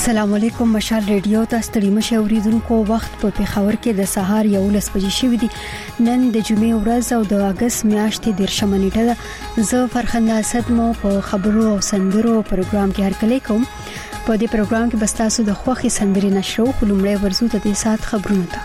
السلام علیکم. مشال ریډیو ته ستړي مشه اوریدونکو وخت په پیښور کې د سهار 11 بجې شوې دي. نن د جمعې ورځ او د اگست میاشتې 13 نیټه ده. زه فرخنده اسد مو په خبرو او سندرو پروګرام کې هرکلی کوم. په دې پروګرام کې بس تاسو د خوښي سندري نشرو خلمړې ورزو ته د سات خبرونه ته.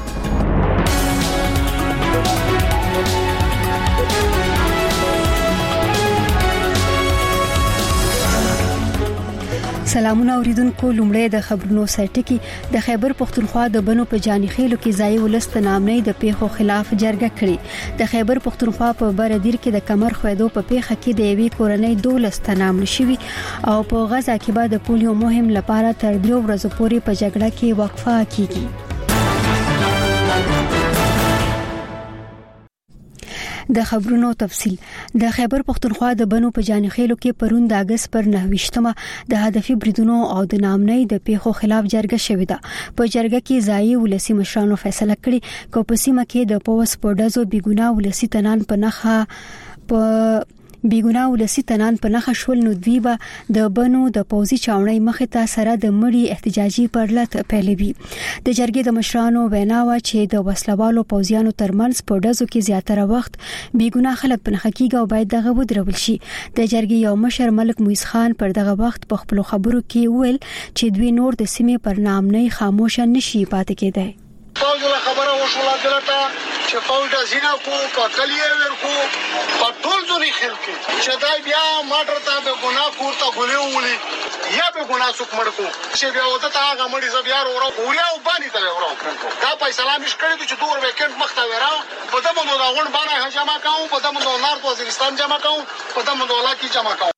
سلامونه اوریدونکو. لومړی د خبرونو سرټکی. د خیبر پختونخوا د بنو په جانخیلو کې ځای ولست نامنۍ د پیښو خلاف جرګه کړې. د خیبر پختونخوا په بردیر کې د کمر خویدو په پیښه کې د یوې کورنۍ 12 نامنې شوي او په غزا کې بعد د پولیو مهم لپاره تر 3 ورځې پورې په جګړه کې وقفه کیږي. د خبرونو تفصيل. د خیبر پختونخوا د بنو په جانخیلو کې پرون د اگست پر 9 د هدفي بریدونو او د نامنۍ د پیښو خلاف جرګه شوې ده. په جرګه کې ځایي ولسی مشرانو فیصله کړې چې په سیمه کې د پوس پوډزو بیګناه ولسی تنان په نخښه شول نو دوی به د بنو د پوزي چاونۍ مخه ته سره د مړی احتجاجي پرلط پیلوي. د جرګې د مشرانو ویناوه چې د وسلوالو پوزیانو ترمنځ پوډزو کې زیاتره وخت بیګناه خلک په نخښه کېږي او باید دغه ودرول شي. د جرګې یو مشر ملک مویز خان پر دغه وخت په خپل خبرو کې ویل چې دوی نور د سیمې پر نامنۍ خاموش نشي پاتې کېدای. فوج له خبره وشوله دلته چې فوج زینا کو کلیه ورکو په ټول ځونی خلک چې دا بیا ماټر ته به ګناه کوته غولې ولي یا به ګناه څوک مړکو چې بیا وته هغه مړي زبیا ورو اوریا او باندې ته ورو دا پیسې مش کړی چې دور وکند مخته ورا په دمو دا غون باندې جمع کاوه په دمو نارت وزیرستان جمع کاوه په دمو ولاکی جمع کاوه.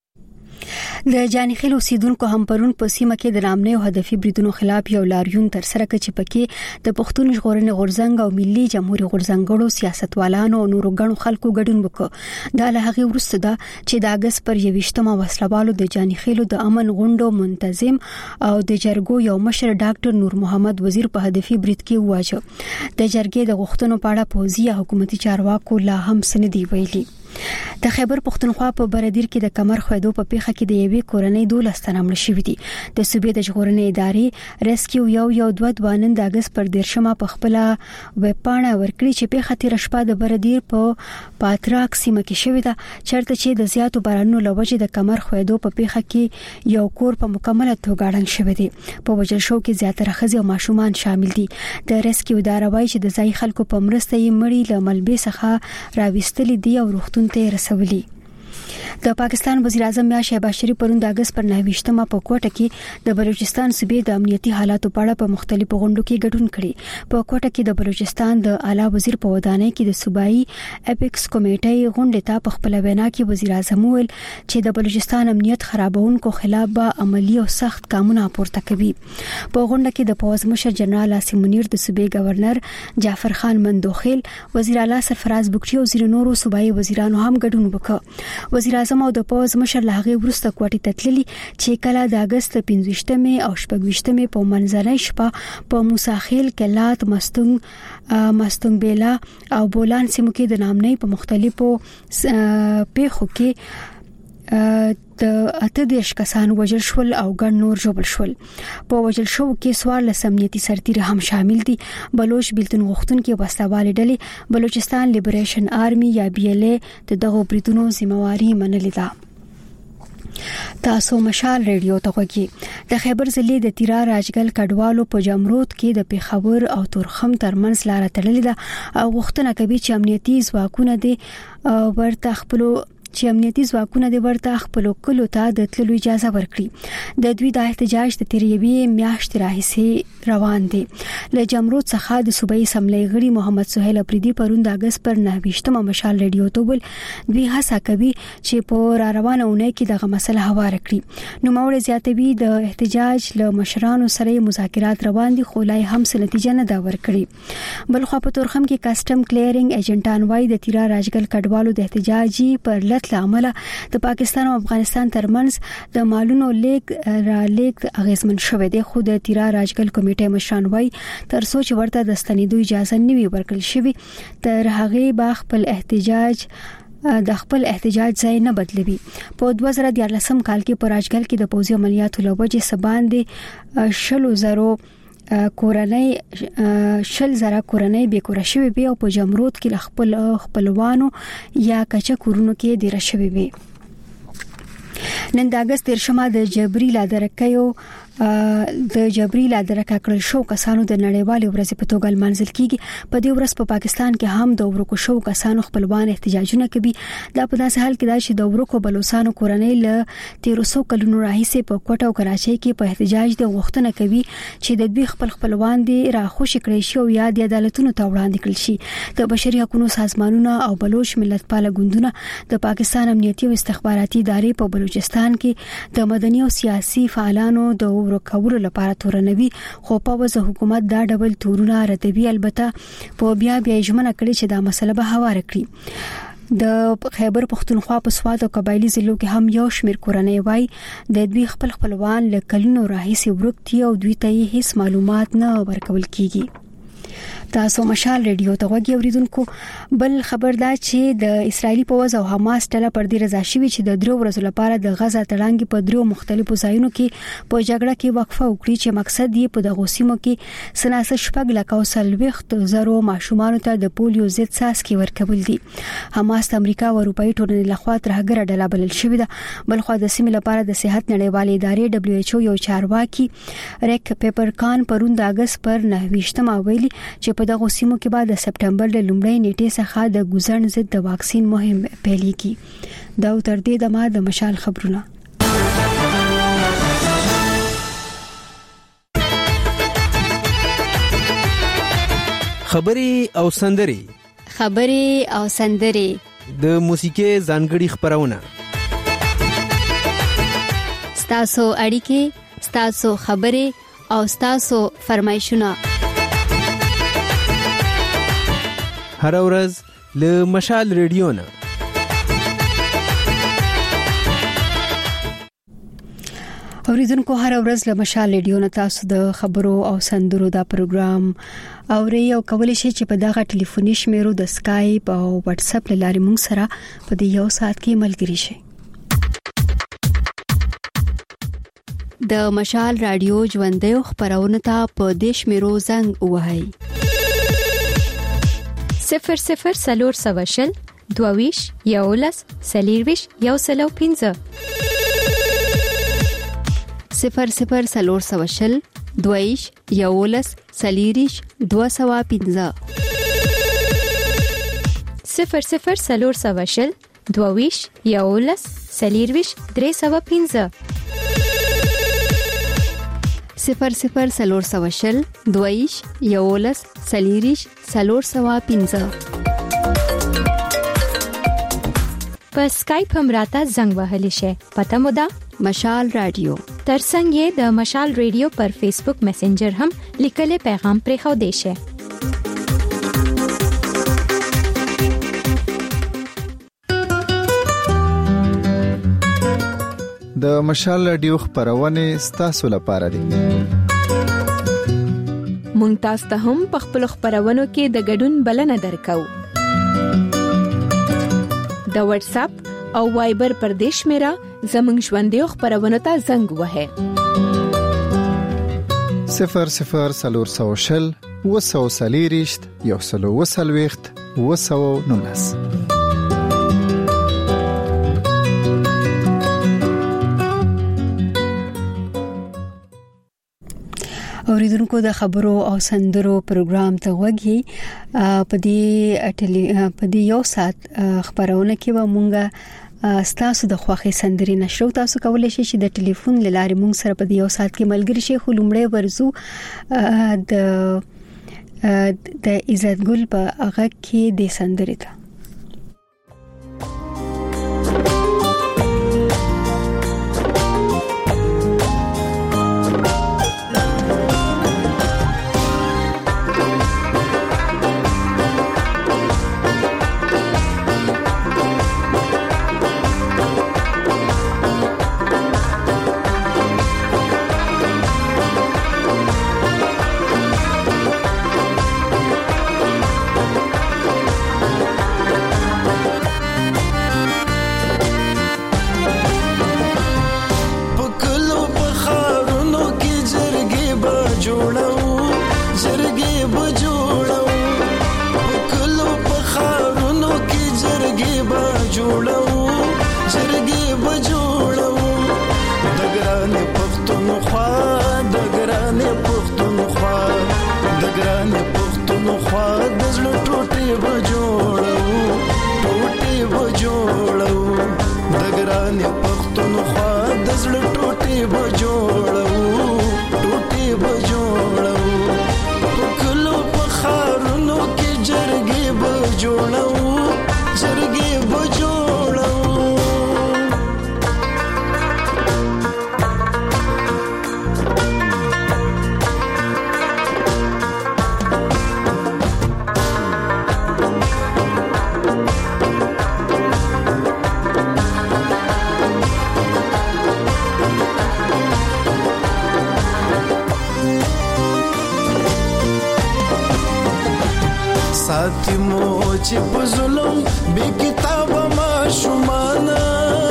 د جانخیل اوسیدونکو هم پرون په سیمه کې د نامنۍ او هدفي بریدونو خلاف یو لاریون تر سره کړ چې پکې د پښتون ژغورنې غورځنګ او ملي جمهوریت غورځنګړو سیاستوالانو او نورو غړو خلکو ګډون وکړ. دا له هغه وروسته ده چې د اگست پر 21 وسلوالو د جانخیلو د امن غونډو منتظم او د جرګو یو مشر ډاکټر نور محمد وزیر په هدفي برید کې واجه. د جرګې د غوښتنو په اړه پوزي حکومتي چارواکو لا هم سندې ویلي. د خیبر پختونخوا په بردیر کې د کمر خویدو په پیښه کې د یوې کورنۍ 12 نامنې شوې دي. د صوبې د ژغورنې ادارې ریسکیو یو دوانند د اگست پر 13 په خپل وپاڼه ورکړي چې پیښه تیر شپه د بردیر په پاتراک سیمه کې شوې ده چرته چې د زیاتو بارانونو لوجه د کمر خویدو په پیښه کې یو کور په مکمله توګه ړنګ شوی دی. په وجل شو کې زیاتره ښځې او ماشومان شامل دي. د ریسکیو اداره وايي چې د ځای خلکو په مرسته یې مړی له ملبې څخه راوستل دي او روغتون ته رسولي. د پاکستان وزیر اعظم میاں شهباز شریف پرون د اگست پر 9 په کوټه کې د بلوچستان صوبې د امنیتي حالاتو په اړه په مختلفو غونډو کې ګډون کړي. په کوټه کې د بلوچستان د اعلی وزیر په ودانۍ کې د صوبایي اپیکس کمیټې غونډې ته په خپل وینا کې وزیر اعظم ویل چې د بلوچستان امنیت خرابونکو خلاف به عملی او سخت ګامونه پورته کوي. په غونډه کې د پوز مشر جنرال عاصم منیر، د صوبې گورنر جعفر خان مندوخیل، وزیر اعلی سرفراز بکټي او ځینو نورو صوبایي وزیرانو هم ګډون وکړ. وزیر اعظم او د پوز مشر له هغه وروسته کوټې ته تللي چې کله د اگست 15 او 16 په منځنۍ شپه په موساخیل، کلات، مستنګ بیلا او بولان سیمو کې د نامنۍ په مختلفو پیښو کې د 18 کسان وژل شول او ګڼ نور ژوبل شول. په وژل شو کې 14 امنیتي سرتیري هم شامل دي. بلوچ بیلتون غوښتونکو وسلوالې ډلې بلوچستان لیبریشن آرمي یا BLA د دغه بریدونو ذمہواری منلې ده. تاسو مشال ریډیو ته وګورئ. د خیبر ضلع د تیرا راجګل کډوالو په جمرود کې د پیښور او تورخم ترمنځ لار تړلې ده او غوښتنه کوي چې امنیتي ځواکونه د ورته خپل کلو ته د تللو اجازه ورکړي. د دوی د احتجاج د تیریوي میاشت راهیسي روان دي. له جمرود څخه د صوبایي سملې غړي محمد سهیل افریدي پرون د اگست پر 9 مشال ریډیو ته ول دوی هڅه کوي چې په روانه اونۍ کې دغه مسله هوار کړي. نو موږ زیاتوي د احتجاج له مشرانو سره مذاکرات روان دي خو لای هم څه نتیجه نه دا ورکړي. بل خو په تورخم کې کسٹم کلیرینګ ایجنټان وای د تیرا راجګل کډوالو د احتجاجي پر لامل د پاکستان او افغانستان ترمنځ د مالونو لیک اغیزمن شوه دی. خو د تیرا راجګل کمیټې مشران وای تر څو چې ورته د ستنېدو اجازه نه وي ورکړل شوی تر هغه به خپل احتجاج د خپل احتجاج ځای نه بدلوي. په 2014 کال کې په راجګل کې د پوځي عملیاتو لوجه سباندې 10,000 کورنۍ بیکوره شوې وي او په جمرود کې خپلوانو یا کچا کورونو کې ډیر شوې وي. نن د اگست 13 د جبري لادرکه کړل شو کسانو د نړیوالې ورځې په توګه منځل کیږي. په دې ورځ په پاکستان کې هم د ورکو شو کسانو خپلوان احتجاجونه کوي. دا په داسې حال کې دا چې د ورکو بلوچستانو کورنۍ له 1300 کلونو راهیسې په کوټه او کراچۍ کې په احتجاج د غوښتنه کوي چې د دوی خپلوان دي راخوشي کړي شي او یا د عدالتونو ته وړاندې کړي شي. د بشري حقوقو سازمانونه او بلوچ ملتپال ګوندونه د پاکستان امنیتي او استخباراتي ادارې په بلوچستان کې د مدني او سیاسي فعالانو د ورکولو لپاره تورنوي، خو په وځه حکومت دا ډول تورونه ردوي. البته په بیا ژمنه کړي چې دا مسله به هواره کړي. د خیبر پختونخوا په سواد او قبایلی ضلعو کې هم یو شمېر کورنۍ وای د دوی خپلوان له کلونو راهیسې ورکتي او دوی ته هیڅ معلومات نه ورکول کیږي. تاسو مشال ریډیو ته غوږی اوریدونکو. بل خبر دا چې د اسرایلی پوځ او حماس ډله پر دې رضا شوی چې د 3 ورځې لپاره د غزا تړانګي په 3 مختلفو ځایونو کې په جګړه کې وقفه وکړي چې مقصد یې په دغه سیمو کې سناسه شپږ لک او سلويخت زرو ماشومان ته د پولیو ضد څاڅکي ورکول دي. حماس د امریکا او اروپאי ټولنې لخوا ترهګره ډله بلل شوې ده. بلخو د سیمې لپاره د صحت نړیوالې ادارې WHO یو چارواکي ریک پیپرکان پرون د اگست پر 9 ویلي چې په دغه سیمو کې بعد د سپټمبر د لومړۍ نیټې څخه د ګوزن ضد د واکسین مهم پیلېږي. دا تر دې دمه د مشال خبرونه. خبري او سندري د موسیقي ځانګړي خبرونه. ستاسو اړیکې، ستاسو خبري او ستاسو فرمایشونه هر ورځ له مشال ریډیو نه. اوریدونکو هر ورځ له مشال ریډیو نه تاسو د خبرو او سندرو دا پروګرام اوري او کولی شئ چې په دغه ټلیفوني شمیرو د سکایپ او واتس اپ لارې موږ سره په دې یو ساعت کې ملګری شئ. د مشال رادیو ژوندۍ خبرونه ته په دې شمیرو زنګ وهئ 00 سلور سواشل دوویش یولس سلیرویش یوسلو 15 00 سلور سواشل دوویش یولس سلیریش 215 00 سلور سواشل دوویش یولس سلیرویش 315 00 سلور سواشل دوویش یولس سلیریش 315 په سکایپ هم راته زنګ وهلی شي. پته مو ده مشال رادیو. ترڅنګ یې د مشال ریډیو پر فیسبوک میسنجر هم لیکلي پیغام پرېښو دی شي. د مشال رادیو خبرونه ستاسو لپاره دي. مونږ تاسو ته هم په خپل خبرونو کې د ګډون بلنه درکو. د واتس اپ او وایبر پر دیش میرا زمنګ ژوندۍ خبرونه ته زنګ وهه 00 سلور سواشل وسو سلیریشت یوسلو وسلويخت وسو نونس. اوریدونکو د خبرو او سندرو پروګرام ته وګورئ. په دې یو ساعت خبرونه کې به مونږه ستاسو د خوښي سندري نشرو. تاسو کولای شئ چې د ټلیفون لارې مونږ سره په دې یو ساعت کې ملګری شئ. خو لومړی ورزو د عزت ګل په هغه کې د سندري ته جوړو جرګې به جوړو کلو په خارونو کې جرګې به جوړو جرګې به جوړو دګرانې پښتونخوا دګرانې پښتونخوا دګرانې پښتونخوا د زړه ټوټې به جوړو ټوټې به جوړو دګرانې پښتونخوا د زړه ټوټې به جوړو ټوټې به جوړو کلو په خارونو کې جرګې به جوړو جرګې به جوړو ساتي مو چې په ظلم بې کتابه ماشومانه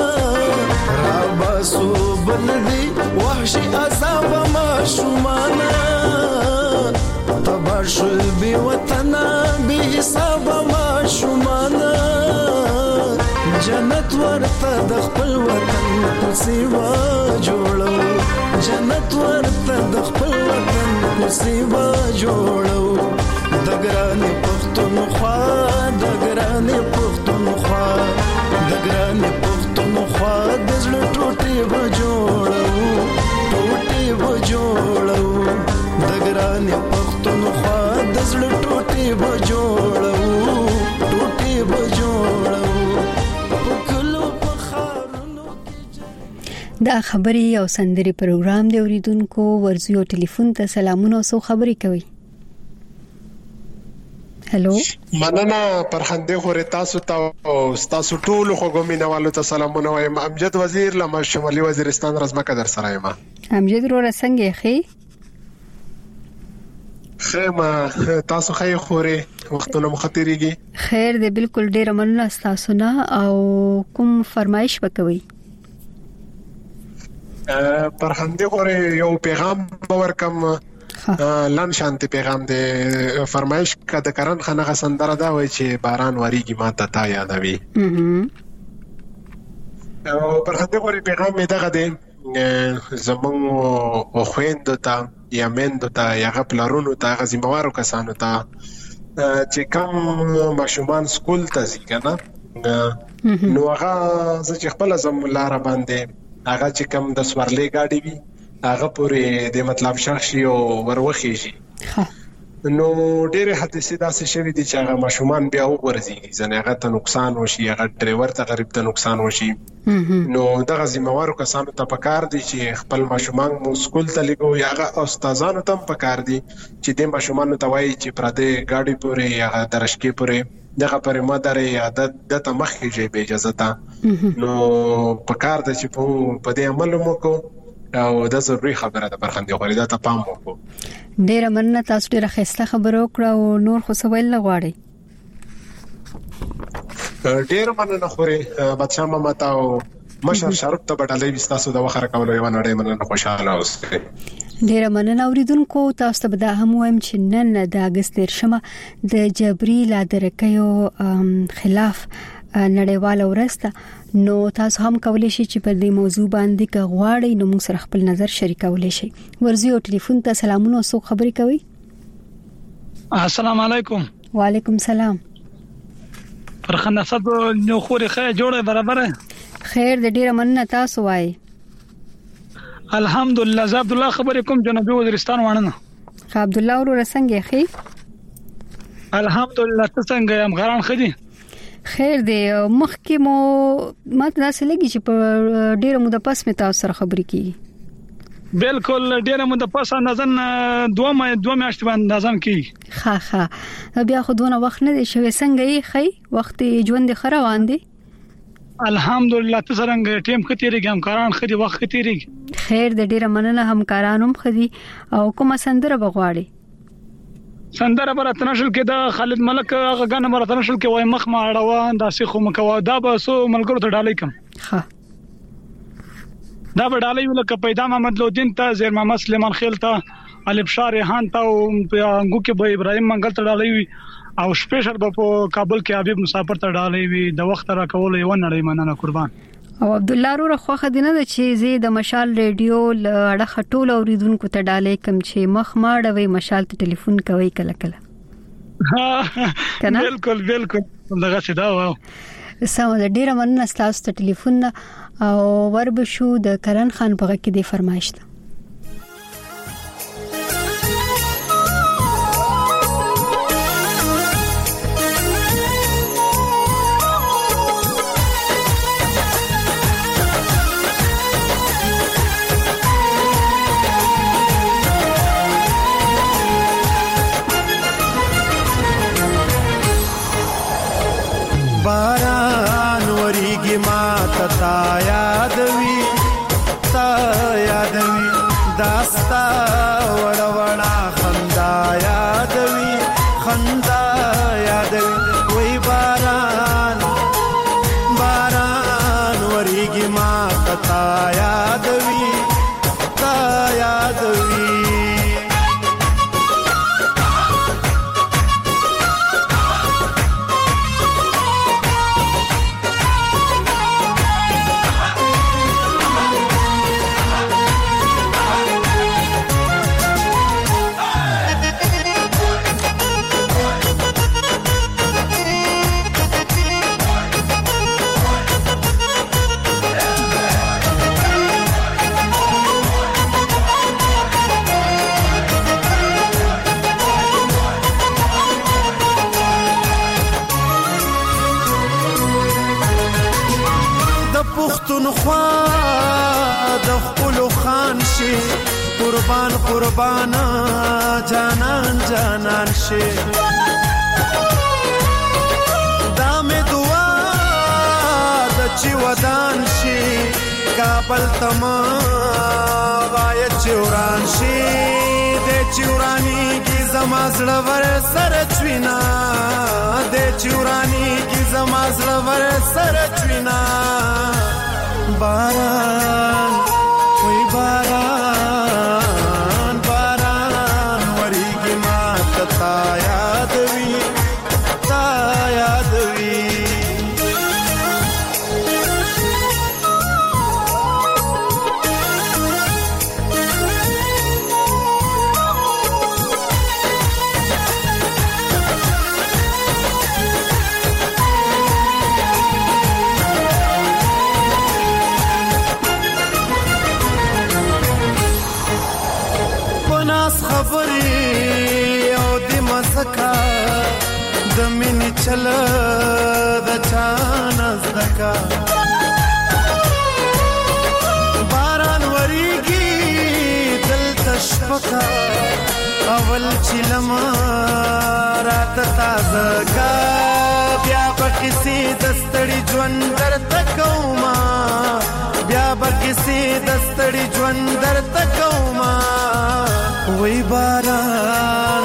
راباسو بلدي وحشي عذاب ماشومانه تبار شل بې وطنه بې حسابه ماشومانه جنت ورته د خپل وطن کوڅې وا جوړو جنت ورته د خپل وطن کوڅې وا جوړو دګرانې پښتونخوا دګرانې پښتونخوا دګرانې پښتونخوا د زړه ټوټې به جوړو ټوټې به جوړو دګرانې پښتونخوا د زړه ټوټې به جوړو ټوټې به جوړو دا خبري او سندري پروګرام دی اوریدونکو ورزيو ټلیفون ته سلامونه او خبري کوي هلو مننه پرخنده خوري تاسو ته او تاسو ټول خو ګمینوالو ته سلامونه وایم امجد وزیر لمه شمالي وزیرستان رزمکه در سره یم امجد رو رسنګ خي خیمه تاسو خی خوري وختونه مخاطريږي خیر دې بالکل ډیر مننه تاسو نه او کوم فرمایش وکوي پرخنده خوري یو پیغام باور کم لن شانتي پیغام دې فرمایش کده کرن خنغه سندره دا وای چې باران وریږي ماته تا یادوي او پرخنده خوري پیغام می دغه دې زمون او خويند ته یا مند ته یا غپلارونو ته غزموارو کسانو ته چې کوم ماشومان سکول ته ځي کنه نو هغه چې خپل زم لار باندې هغه چې کوم د سورلې گاډي وي هغه پورې د مطلب شخصي او وروخي شي نو ډېر حادثې داسې شوي دي چې هغه ماشومان بیا وګرځي ځنه هغه ته نقصان وشي هغه ډرایور ته غریب ته نقصان وشي نو دغه ذمہوارو کسانو ته پکار دي چې خپل ماشومان مو سکول ته لګو یا هغه استادانو ته پکار دي چې د ماشومان ته وایي چې پرده گاډي پورې یا درشکې پورې دغه پر مادر یا د تمخې جې به اجازه تا نو پکار دي چې په دې عمل مو کو او دا ضروري خبره ده پرخنده خوري دا ته پام وکړو ډیره مننه تاسو ډیره خسته خبرو کړو او نور خو سوال نه غواړي ډیره مننه خوري بادشاہ ماما تاو مشر شرط ته بدلې وستاسو د وخره کولو یو نړۍ مننه خوشاله اوسئ ډیره مننه اوریدونکو تاسو ته به هم وایم چې نن د اگست 13 د جبري لادرکیو خلاف نړیواله ورځ ده نو تاسو هم کولی شئ چې په دې موضوع باندې غواړئ نو موږ سره خپل نظر شریکولی شئ ورزيو ټلیفون ته سلامونه او خبري کوي السلام علیکم وعلیکم سلام فرخنه صد نو خوري خیر جوړه برابر خیر د ډیره مننه تاسو وای الحمدلله ز عبد الله خبرې کوم جنوبي وزیرستان وانه عبد الله ورو څنګه خي الحمدلله څنګه يم غران خدي خیر دی مخکې مو ماته داسې لګي چې په ډیره موده پس مې تاسو سره خبرې کیږي بالکل ډیره موده پس اندازن دوه میاشتې باندې اندازن کی ها بیا خو دونه وخت نه دی شوی څنګه یې خي وخت ژوند خره واندي الحمدلله تسرنګ ټیم کتیری همکاران خدي وخت کتیری خیر د ډیره مننه همکارانم خدي او کومه سندره بغواړي سندره براتنشل کې دا خالد ملک هغه غنه براتنشل کې وای مخ ما اړوان داسې خو مکوا دا به سو ملګرو ته ډالې کم ها دا به ډالې ولکه پیدا محمد لودین ته زیر محمد سلیمان خیل ته الف شاه ریحان ته او انګو کې به ابراهيم منګل ته ډالۍ وي او سپیشل په کابل کې حبیب مسافر ته ډالۍ وي د وخت را کول یو نړۍ مننه قربان. او عبد الله روره خوخه دینه د چې زی د مشال ریډیو لړه خټول اوریدونکو ته ډالۍ کم چې مخ ماړوي مشال ته ټلیفون کوي کله کله بالکل دغه څه دا واو سم د ډیره مننه تاسو ته ټلیفون او وربشو د کرن خان په غږ کې د فرمایش ده. باران وریږي ما ته یادوي داستا وړوړا خندا یادوي وای باران وریږي ما ته یادوي قربان جانان شي دا مې دعا د چې ودان شي کابل تما وای چوران شي د چورانی کی زما زړه ور سره چوینا د چورانی کی زما زړه ور سره چوینا باران وای باران چل د چانز دکا باران وریږي دل تشفقا اول چلما رات تازه کا بیا بکسی دستړي ژوند در تکوما بیا بکسی دستړي ژوند در تکوما وای باران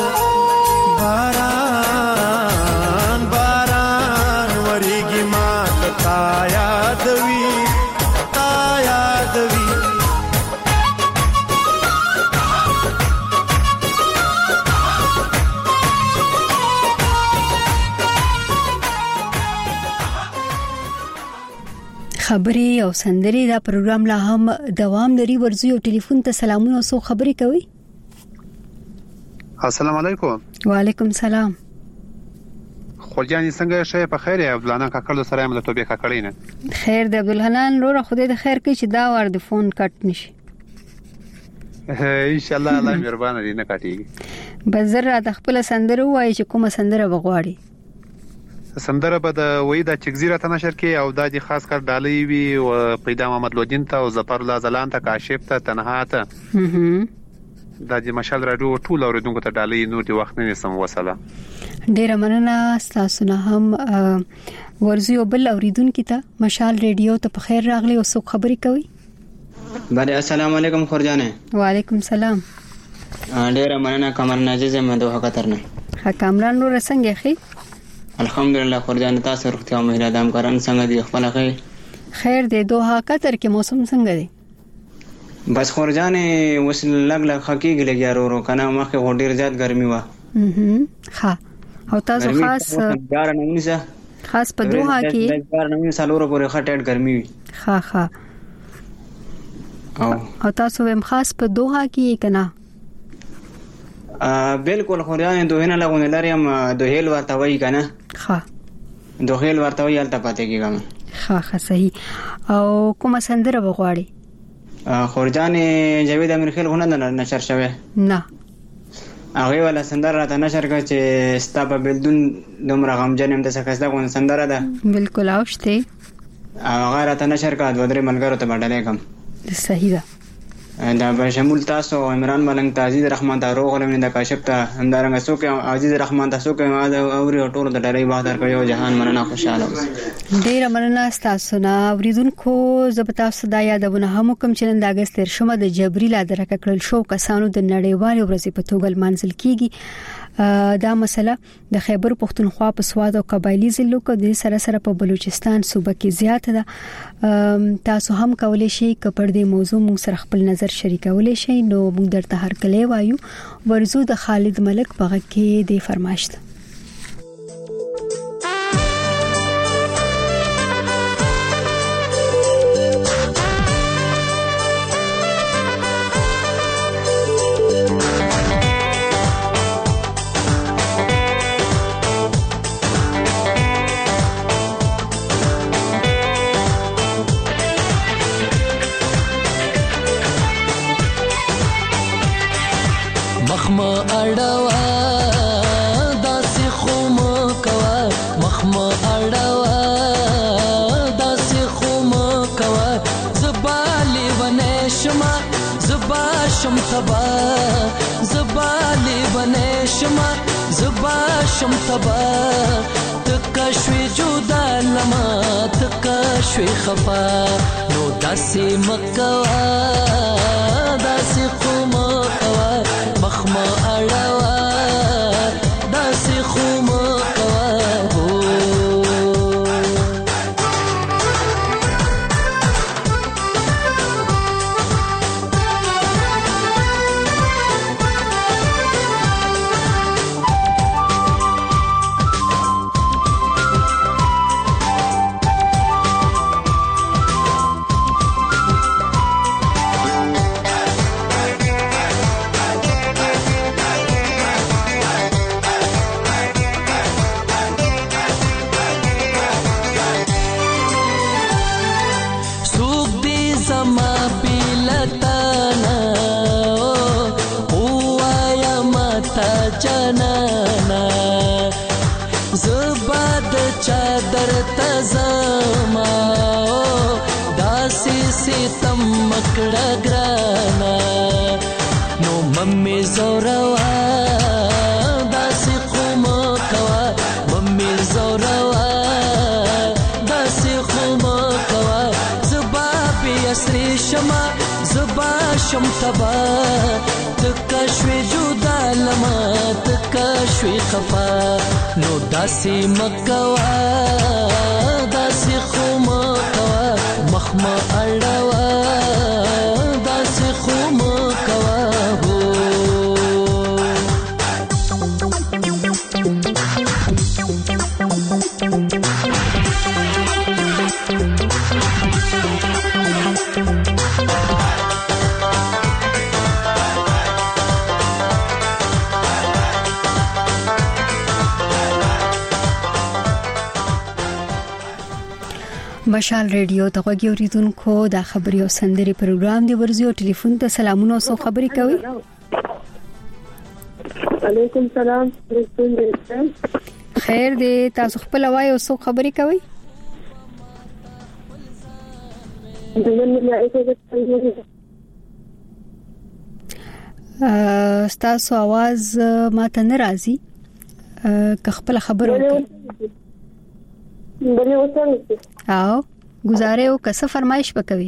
خبري او سندري دا پروګرام لا هم دوام لري. ورزو یو ټلیفون ته سلامونه او خبري کوي. السلام علیکم. وعلیکم السلام. خورجان څنګه شې په خیر عبد الحنان کاکړ سره مله توبې کاکړې نه خیر د عبد الحنان روره خدای د خیر کوي چې دا ور د فون کټ نشي ان شاء الله الله مهربان دي نه کټيږي. بزر د خپل سندره وایي چې کومه سندره بغواړي. سندره به د وې د چګزیره ته نشر کې او د خاص کر ډالۍ وی او پیدا محمد لودین ته او ظفر الله زلان ته کاشف ته تنها ته د مشال راډیو ټول اوریدونکو ته ډالۍ نور دی وخت نه سم وسله. ډیره مننه تاسو نه هم ورزو بل اوریدونکو ته مشال ریډیو ته په خیر راغلی او څو خبري کوي. بله السلام علیکم خورجانه. وعلیکم السلام. ډیره مننه کامران عزیز مده خطرنه. کامران نور څنګه خې؟ الحمدلله خورجانه تاسو روغتیا او مهرباني دام کاران څنګه دی خپل خیر؟ خیر دی. دوه قطر کې موسم څنګه دی؟ بس خورجان وس لګ لګ حقیقي لګیا ورو کنه مخه هډیر زیات ګرمي و ها او تاسو خاص په دوحه کې 4 سالورو پورې خټټ ګرمي وي ها او تاسو هم خاص په دوحه کې کنه بالکل خورجان دوه نه لګونه لرم دوهیل ورته وای کنه ها دوهیل ورته وای الته پاتې کیږم ها صحیح او کومه سندره وغواړي خورجان جاوید امیر خیل غونه نشر شوه نه هغه ولا سندره راته نشر کړ چې ستا په بلدون دومره غمجن هم د سکستا غون سندره ده بالکل اوشته هغه راته نشر کړ دوه درې ملګرو ته باندې کوم صحیح ده دا به شمول تاسو عمران ملنګ ته عزیز رحمان ته روغ لمن د کاشف ته همدارنګ څوک عزیز رحمان ته څوک اوري ټول د ډېرې بهادر کړو جهان مننه خوشاله ډېر مننه تاسو نه اوریدونکو زبتا صدا یادونه هم کوم چې نن د اگست 13 د جبريل درکه کړل شو کسانو د نړیوال ورځې په توګه منځل کیږي دا مسله د خیبر پختونخوا په سواد او قبایلی ضلعو کې د سره په بلوچستان صوبه کې زیات ده تاسو هم کولای شئ کپړ دې موضوع موږ سره خپل نظر شریکولای شئ نو موږ درته هر کله وایو ورزو د خالد ملک په کې د فرمایشت شم تبا تکشوی جدا لما تکشوی خفا نو داسی مکوا داسی خومکوا مخما اڑوا داسی خومکوا چادر تزما داسي ستم مکړه ګرانا نو ممي زوروا داسي قوم کوا ممي زوروا داسي قوم کوا زبا بيسري شما زبا شم تبا تکشوی جدا لما تکشوی خفا نو داسی مکوا داسی خومکوا مخما اڑوا داسی خومکوا مشال ریډیو ته غوږی اوریدونکو دا خبري او سندري پروګرام دی ورزيو ټلیفون ته سلامونه او خبري کوي علیکم سلام خیر دی تاسو خپل وای او خبري کوي تاسو आवाज ماته ناراضي که خپل خبرو کوي بلی وسه او گزاره او کسه فرمایش وکوي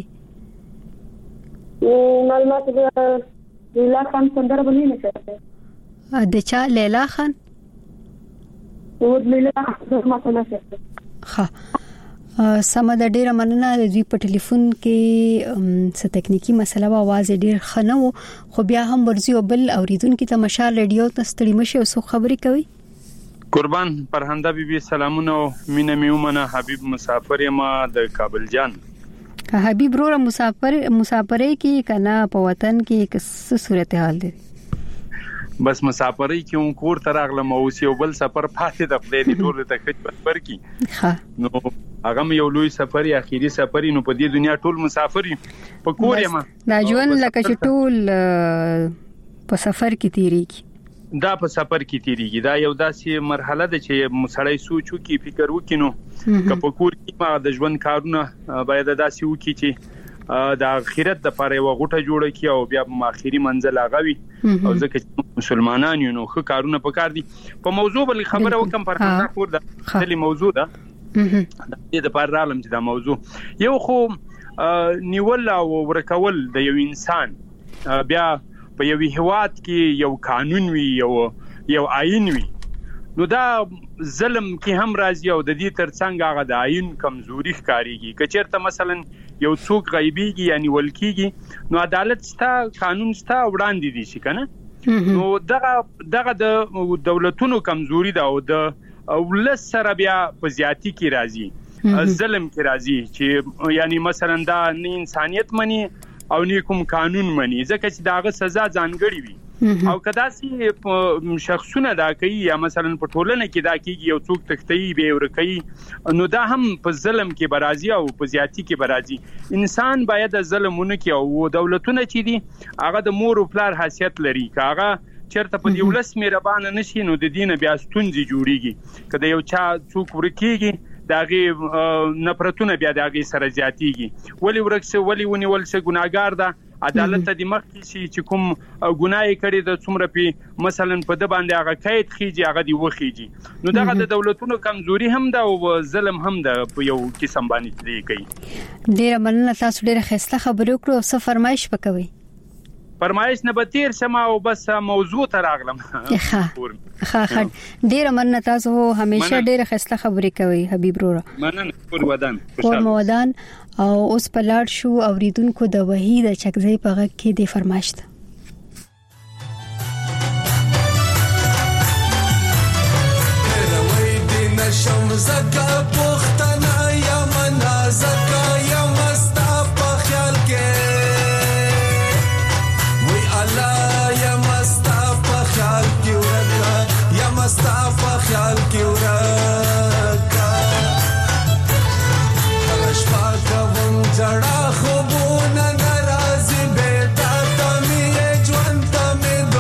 معلومات د لیلا خان سندره بلی نه شته د چا لیلا خان او لیلا خان ماته نه شته ها سم د ډیره مننه د دوی په ټلیفون کې څه تکنیکی مسله وا आवाज ډیر خنو خو بیا هم ورزي او بل اوریدونکو ته مشال رادیو ته ستړي مشه او څه خبري کوي. قربان پرهنده بیبي سلامونه مینه میومنه حبیب مسافر ما د کابل جان. حبیب رو مسافرې کې کنا په وطن کې څه صورتحال دي؟ بس مسافرۍ کې اون کور تر اغلم او سی بل سفر پاتې د خپل دي ټول ته خدمت ورکی. نو هغه یو لوی سفر اخیری سفر نو په دې دنیا ټول مسافر په کور یم. دا ژوند لکه چې ټول په سفر کې تیریږي. دا په سفر کې تیریږي. دا یو داسې مرحله ده چې مسړی سوچو کې فکر وکینو که په کور کې ما د ژوند کارونه باید داسې وکړي چې د اخرت د لپاره یو غوټه جوړه کی او بیا په اخیری منزل هغه وي او ځکه مسلمانان یو نو خو کارونه پکار دي. په موضوع بل خبره وکم پر خندا خور ده دلی موضوع ده د دې لپاره عالم چې دا موضوع یو خو نیول او ورکول د یو انسان بیا په یو هیواد کې یو قانون وي یو آئین وي نو دا ظلم کې هم راځي او د دې ترڅنګ هغه د آئین کمزوري ښکاریږي. کچېرته مثلا یو څوک غیبیږي یعنی ولکیږي نو عدالت ستا قانون ستا وړاندې دي شي کنه. نو دغه د دولتونو کمزوري ده او د ولس سره بیا په زیاتی کې راځي ظلم کې راځي چې یعنی مثلا دا نه انسانيت مني او نه کوم قانون مني ځکه چې داغه سزا ځانګړي وي او کدا سي شخصونه دا کوي یا مثلا په ټولنه کې دا کیږي یو څوک تختي به ورکي نو دا هم په ظلم کې برازي او په زیاتی کې برازي. انسان باید ظلمونه کې او دولتونه چې دي هغه د مور او پلار حیثیت لري کاغه چرته په دیولس مهربان نشي نو د دینه بیا ستونزې جوړيږي کله یو چا څوک ورکیږي داغه نفرتونه بیا داغه سره زیاتیږي ولی ورکسه ولی ونیول څه ګناګار ده عدالت ته د مخ کې چې کوم ګناي کړي د څومره په مثلا په د باندې هغه قید خيږي هغه دی وخیږي نو دغه د دولتونو کمزوري هم ده او ظلم هم ده په یو قسم باندې دی کوي. ډیره مننه تاسو ډیره خسته خبرو کړو او څه فرمایش وکوي. فرمایش نه به تیر شمه او بس موضوع ته راغلم. ښه ډیره مننه تاسو همیشه ډیره خسته خبرې کوي حبیب رورا. مننه کور ودان ودان او اوس په لاړ شو اوریدونکو د وحید چکزی په غږ کې د فرمایشت روي دي نشم زکا پختنا یا منازکا یا مستا خیال کې وی الله یا مستا خیال کې ورکا یا مستا خیال کې ورکا जड़ा खूबून नाराजी बेटा तमी जवन तमी दो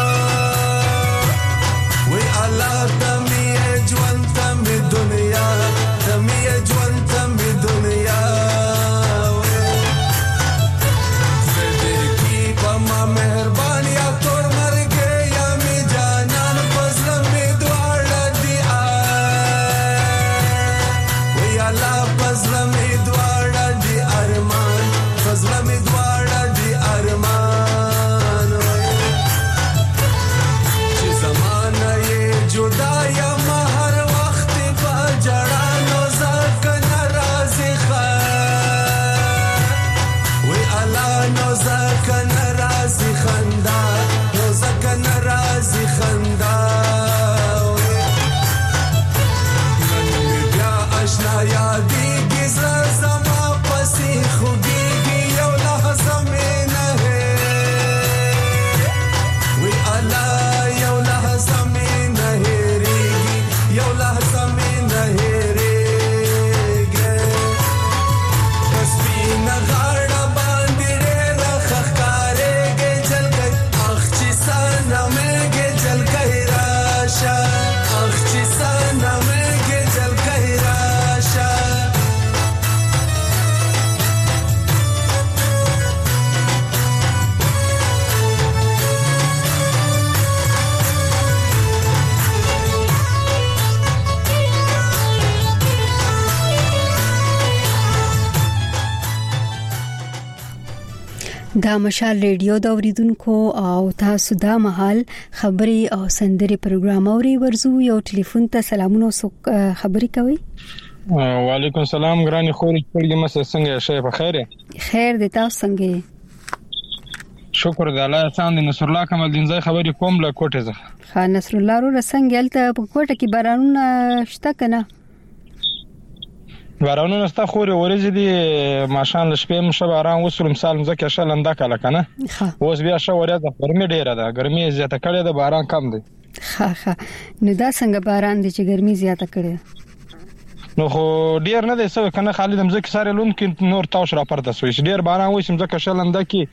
वे अल्लाह तमी जवन तमी दुनिया तमी जवन तमी दुनिया की पमा मेहरबानिया तोर मर गए या मी जानन फजल में दुआ दिया वे अल्लाह फजल में فضل می دواړه دی ارمان چې زمانه یې جدا یا هر وخت په جړا نو زکه ناراضي وی الله نو زکه ناراضي خندا نو زکه ناراضي خندا نن بیا آشنا یادی گزر زما پسې خوږی دا مشال ریډیو دا اوریدونکو او تاسو دا مهال خبري او سندري پروګرام اوري ورزو یو ټلیفون ته سلامونه خبري کوي. وعلیکم السلام ګراني خوري کړي مسه څنګه شې په خیره خیر دې تاسو څنګه شکر دې الله احسان دې نصر الله کمال دین زای خبرې کوم له کوټه زه ها نصر الله رو څنګه الته په کوټه کې بارانونه شته کنه بارانونه ستا خوري ورځې دي ماشان له شپې مشه باران وسول مثال مزه شلنده کله کنه اوس بیا شو ورځ ګرمي ډیره ده ګرمي زیاته کړې ده باران کم دی ها نو دا څنګه باران دي چې ګرمي زیاته کړې نو خو ډیر نه دی سو کنه خالد مزه ساره لون کې نور تاوش را پرته سوې ډیر باران وې مزه شلنده کې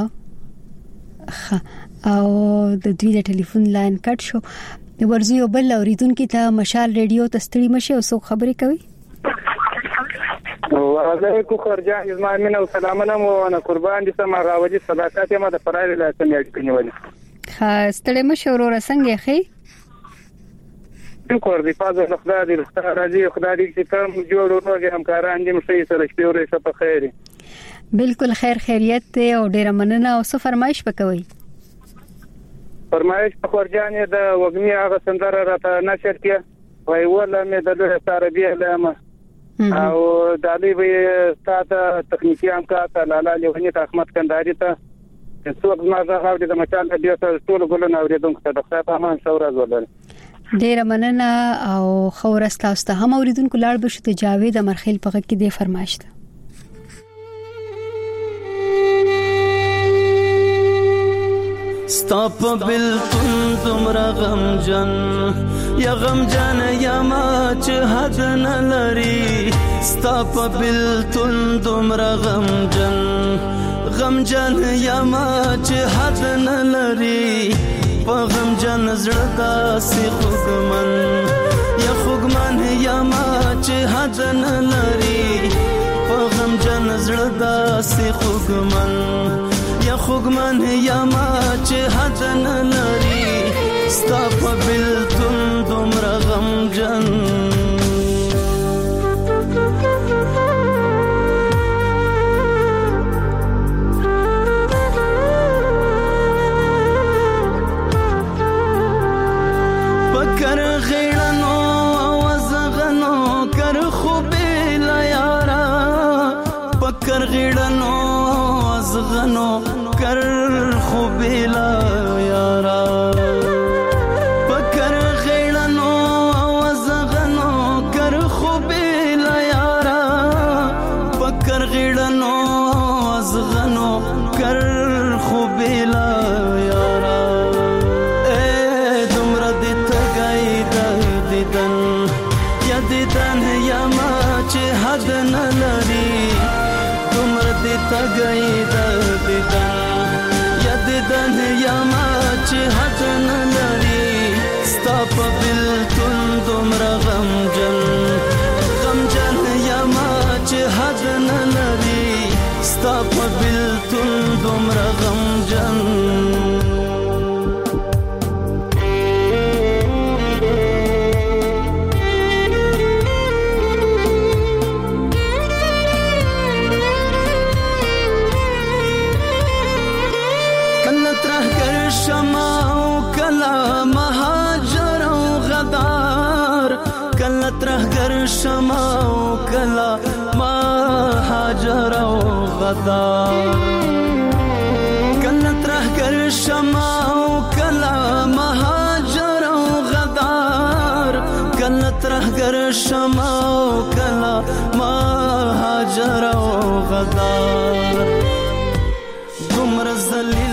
او د دوی د ټلیفون لاین کټ شو ورزي او بل اوریدونکو ته مشال ریډیو تستړي مشه او څوک خبرې کوي وعلیکم خرجان زمامن او سلامونه مو انا قربان دي سم راوجي صداقت ما د فرایل لا سمې کنيولې ستړي مشه ورور څنګه خي شکر دی فاضل خدای دې راځي خدای دې چې کوم جوړ ورغه همکاران دې مشي سره شپې ورې په خیر بالکل خیر خیریت ته او ډیر مننه او څه فرمایش وکوي فرمایش په خرجان د وګمي هغه سندره راته نشر کې وای ولا مې د له سره بیا لمه او دالي به ستاسو تخنیکی همکار لاله لونی احمد کنداري ته څوک ما زه د مچال د ټول ګلونه اوریدونکو ته د خدای په امان شو راز ولر ډیر مننه او خورستا است هم اوریدونکو لاړ بشو ته جاوید امرخیل په کې دی فرمایش ده ستاپ بلتون تمرا غمجن یا غمجن یا ما چه حد نلری ستاپ بلتون تمرا غمجن غمجن یا ما چه حد نلری پا غمجن زړه سی خوګمن یا خوګمن یا ما چه حد نلری پا غمجن زړه سی خوګمن یا خوګمن یا ما چې حد نه لري ستا په بلتون دومره غمجن پکر غیړنو وزغنو کر خوبې لا یارا پکر غیړنو وزغنو کر خوبیلا یارا پکر غیړنو وزغنو کر خوبیلا یارا پکر غیړنو وزغنو کر خوبیلا یارا اے دمر دې تګای د دیدن یا دیدن یا ما چې حد نه لري دمر دې تګای د دیدن دن یا ما چې حد نه لري ستا په بلتون دومره غمجن غمجن یا ما چې حد نه لري ستا په بلتون دومره غمجن شماو کلا مهاجر او غدار کلا ترهګر شماو کلا مهاجر او غدار کلا ترهګر شماو کلا مهاجر او غدار کلا ترهګر شماو کلا مهاجر او غدار عمر ذلیل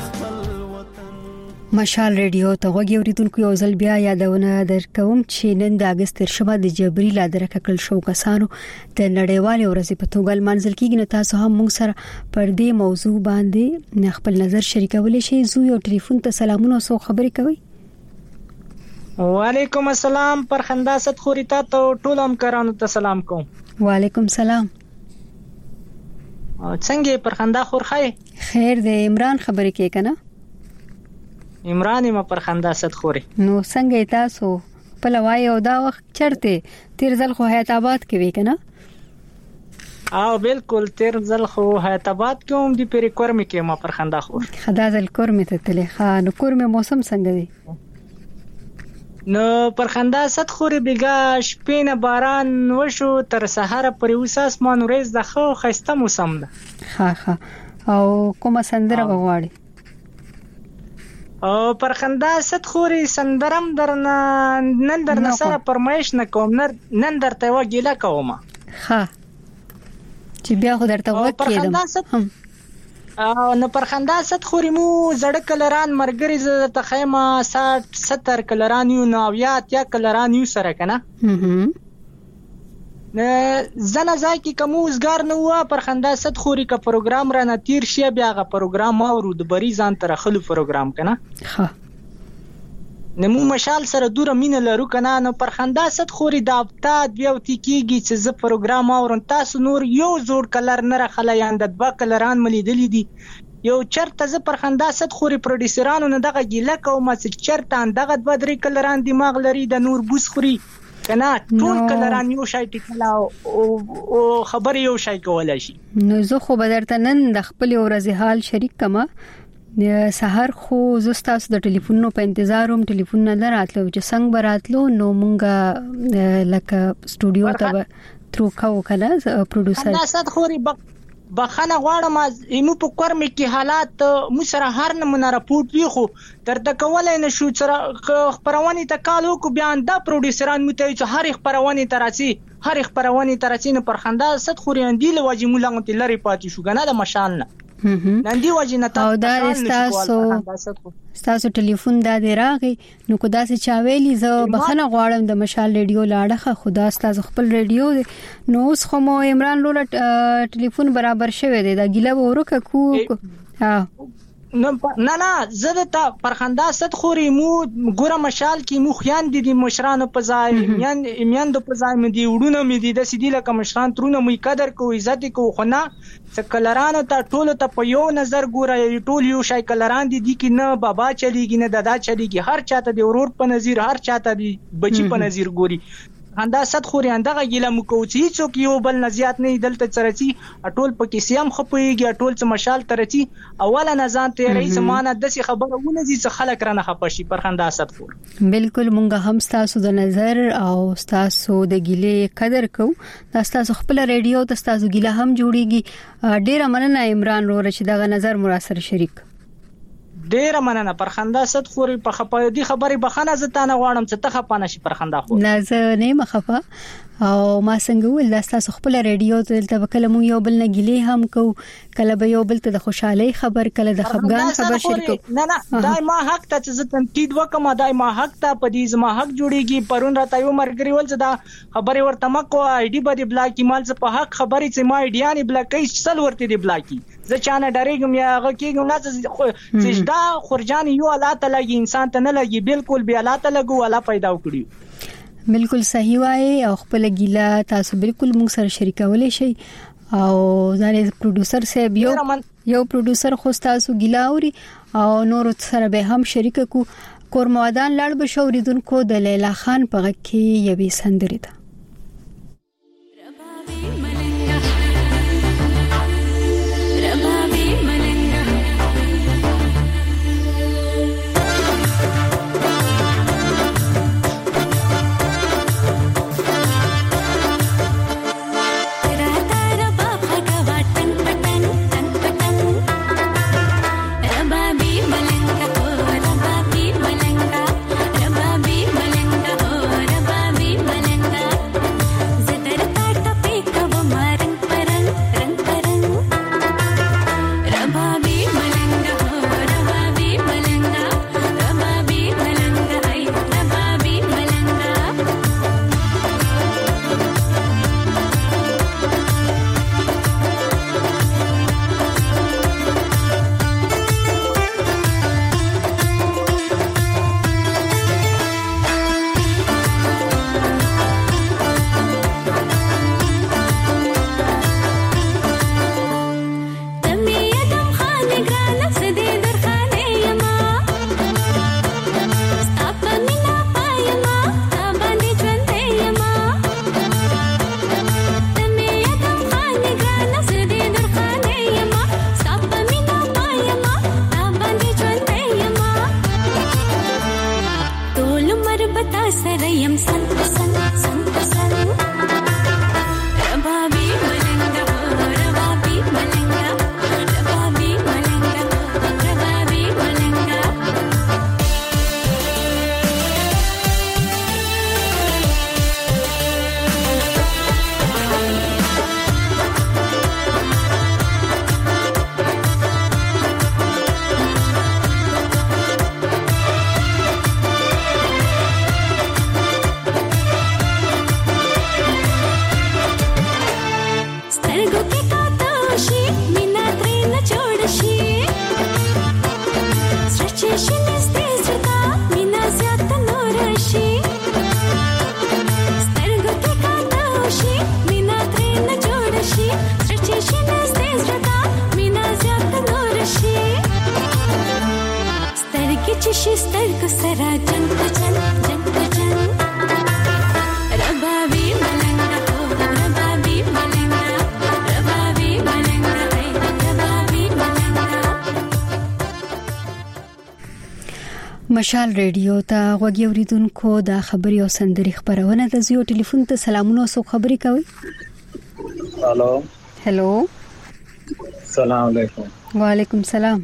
مشال ریډیو ته وګورئ اوریدونکو یو ځل بیا یادونه درکوم چې نن د اگست شپه د جبري لادره ککل شو کسانو د نړیوال ورځې په توګه منځل کېږي نو تاسو هم موږ سره پر دې موضوع باندې خپل نظر شریکولی شئ زو یو ټلیفون ته سلامونه او خبرې کوي وعلیکم السلام پر خندا ست خوري ته ټول همکارانو ته سلام کوم وعلیکم سلام څنګه پر خندا خور خای خیر د عمران خبرې کې کنه عمران ما پر خندا ست خوري نو څنګه تاسو په لوای او دا وخت چرته تیر ځل خو حیات آباد کې وی کنه او بالکل تیر ځل خو حیات آباد کې هم دی پر کورمه کې ما پر خندا خور خدا ځل کورمه ته تلې خان کورمه موسم څنګه دی نو پر خندا ست خوري بیګا شپې نه باران وشو تر سحر پرې اوس اسمان ورځ د خو خسته موسم ده. ها او کومه سندره وغواړي؟ او پر خندا ست خوري سندرم درنه نن درنه سره پرمایش نه کوم نن درته وګیله کوم. ها چې بیا خو درته وکیدم. نو پر خندا ست خوري مو زړه کلران مرګري ز ته خیمه 60-70 کلران یو نو یا کلران یو سره کنه. زنه ځای کې کوم وزګار نه و پر خندا ست خوري کا پروګرام را نه تیر شي بیا غا پروګرام اورو د بری ځان تر خلو پروګرام کنه. ها نمو مشال سره دوره مين لرو کنه. نو پر خندا ست خوري د اپتا دیو تکیږي چې ز پروګرام اورن تاسو نور یو زوړ کلر نه راخله یاند د با کلران ملیدلی دي یو چرته ز پر خندا ست خوري پروډوسرانو نه دغه ګیله کوم چې چرته دغه د بدري کلران دماغ لري د نور بوس خوري کنه ټول کلران یو شای ټکلا او خبر یو شای کولای شي. نو زه خو بدرته نن د خپل ورځ حال شریک کما سحر خو زستاسو د ټلیفونونو په انتظاروم ټلیفون نه راتلو چې څنګه براتلو نو مونږه لکه سټوډیو ته ترو کاو کله پروډوسر خندا ست خوري بخنه غواړم ایمو په کورم کې حالات مو سره هر نمونه راپورټ وی خو تر د کولای نشو سره خبرونه ته کالو کو بیان د پروډوسران مته چې هر خبرونه تراسي نه پر خندا ست خوري اندی لواجی مولا مت لري پاتې شو کنه د مشال نه نن دی وجه نه تاسو ټلیفون دا دی راغی نو کو دا څه چاویلی زه بخنه غواړم د مشال ریډیو لاړه خدا تاسو خپل ریډیو نو اوس خو مو عمران لوله ټلیفون برابر شوی دی دا ګیله ورکه کو ها نه زه ته پر خندا ست خوري مو ګوره مشال کې مو خیان دي مشرانو په ځای میان د په ځای مې دی وډونه مې دي د سیدی لکه مشران ترونه مې قدر کو عزت کو خو نه کلرانو ته ټول ته په یو نظر ګوره ټول یو شای کلران دي کې نه بابا چلیږي نه دادا چلیږي هر چاته دی ورور په نظر هر چاته دی بچی په نظر ګوري. خندا ست خوري اندغه ګیله مو کوچی څوک یو بل نزيات نه دلته چرچی ټول پکې سیام خپويږي ټول څه مشال ترچی اوله نزان ته رئیس مانه د څه خبره ونه دي چې خلک رانه خپشي پر خندا ست خور. بالکل مونږه هم تاسو د نظر او تاسو د ګیله قدر کو تاسو خپل ریډیو تاسو ګیله هم جوړیږي. ډیره مننه عمران رو چې دغه نظر مراسر شریک ډیره مننه پر خندا ست خوري په خپایدي خبري بخنه زتانه غواړم چې ته خپانه شي پر خندا خور نه زه نه مخفه او ما څنګه ول تاسو خپل ریډیو ته وکړه مو یو بل نه ګیلې هم کو کله به یو بل ته د خوشحالي خبر کله د خفګان خبر شریکو نه دای ما حق ته چې تنقید وکم دای ما حق ته پدې زما حق جوړيږي پرون راته یو مرګري ول چې دا خبري ورته مکو آی ډي باندې بلاکی مال څه په حق خبري چې ما ایډیانی بلاکی څل ورته دی بلاکی زه چانه ډریګم یا هغه کېږم نه چې دا خورجان یو الله تعالی انسان ته نه لګي بالکل به الله تعالی کو الله پیدا وکړي. بالکل صحیح وای او خپل ګیله تاسو بالکل موږ سره شریکولای شئ او ځان پروډوسر صاحب یو پروډوسر خو تاسو ګیله اوري او نور سره به هم شریک کو کورموادان لړ بشوریدونکو د لیلا خان په غږ کې یوې سندرې ده. Mala تا سره يم سن سن سن سن ربابي ملنګ ربابي ملنګ ربابي ملنګ ربابي ملنګ शिस्तर को सरा जन जन जन जन रबाबी मलंगा हो रबाबी मलंगा रबाबी मलंगा है रबाबी मलंगा مشال ریډیو ته غوږی اوریدونکو دا خبري او سندري خبرونه د زیو ټلیفون ته سلامونه او خبري کوي. هالو السلام علیکم. وعلیکم السلام.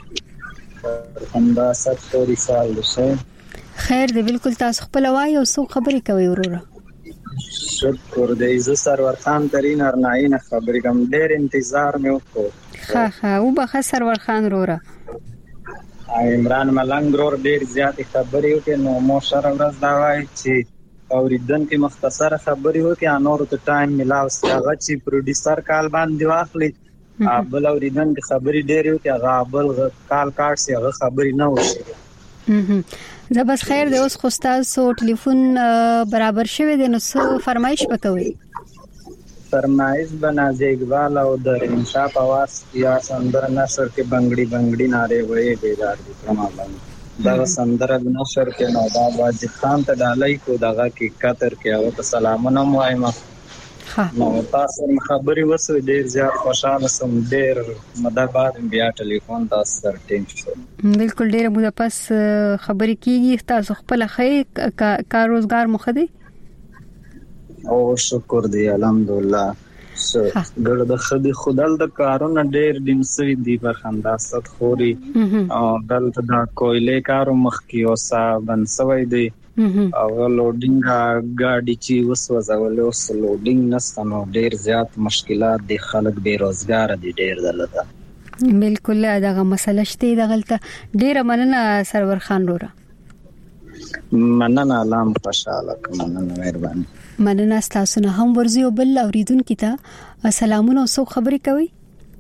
همدا 70 سال ده. خیر دی بالکل تاسو خپل وای او څو خبرې کوي وروره. شکر دې ز سرور خان ترين ارناین خبرې کوم ډېر انتظار مې وکړ. ها او به سرور خان وروره. عمران ملنګ ور ډېر زیات خبرې وکړي نو مو سره ورځ دا وای چې اوریدونکو مختصر خبرې وکړي انور ته ټایم ملاو هغه چې پروډوسر کال باندې واخلي بل اوریدن کې خبرې ډېرې وي هغه بل کال کارت سي هغه خبرې نه وشي. زه بس خیر دی اوس خو تاسو ټلیفون برابر شوی دی نو څه فرمایش وکوي. فرمایش بنازي اقبال او د انصاف आवाज یا سندر نصر کې بنگړي بنگړي ناره وې بیدار دي کما باندې دا سندر نصر کې نو دا واجب خان ته ډالۍ کو دغه کې قطر کې او سلامونه وایم. نو تاسو خبري وسو ډیر زیات خوشاله سم ډیر مده بعد بیا ټلیفون تاسو سره ټینګ شو. بالکل ډیر مده پس خبري کیږي تاسو خپل خې کار روزګار مخدي او شکر دی الحمدلله. ګړه د خدي خدل د کارونه ډیر دین سوي دی په خنداست خوري او دلته د کویلې کارو مخ کی او صاحب سوي دی او لوډینګ غاډي چې وسوځول او لوډینګ نستنو ډیر زیات مشکلات دي خلک بیروزګار دي ډیر دلته. بالکل دغه مسله شته دغلته ډیر مننه سرور خان وروره. مننه علام خوشاله مننه مهرباني. مننه تاسو نه هم ورزي او بل اوریدونکو ته سلامونه او خبري کوي.